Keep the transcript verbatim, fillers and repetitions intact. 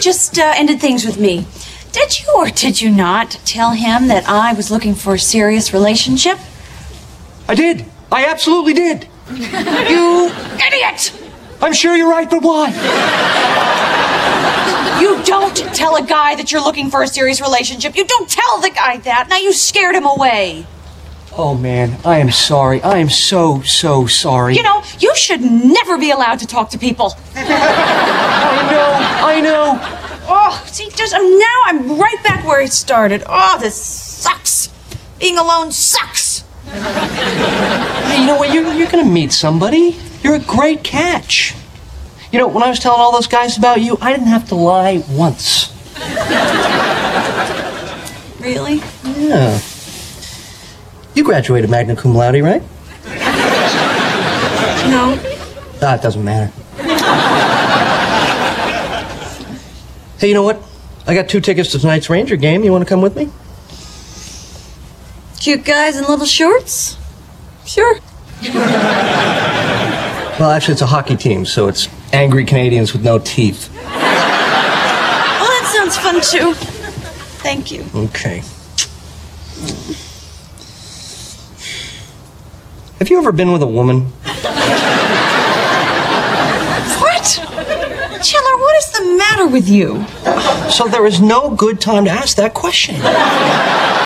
just uh, ended things with me. Did you or did you not tell him that I was looking for a serious relationship? I did. I absolutely did. You idiot! I'm sure you're right, but why? You don't tell a guy that you're looking for a serious relationship. You don't tell the guy that. Now you scared him away. Oh, man, I am sorry. I am so, so sorry. You know, you should never be allowed to talk to people. I know, I know. Oh, see, just um, now I'm right back where I started. Oh, this sucks. Being alone sucks. Hey, you know what? You're, you're going to meet somebody. You're a great catch. You know, when I was telling all those guys about you, I didn't have to lie once. Really? Yeah. You graduated magna cum laude, right? No. Ah, it doesn't matter. Hey, you know what? I got two tickets to tonight's Ranger game. You want to come with me? Cute guys in little shorts? Sure. Well, actually, it's a hockey team, so it's angry Canadians with no teeth. Well, that sounds fun, too. Thank you. Okay. Have you ever been with a woman? What? Chiller, what is the matter with you? So there is no good time to ask that question.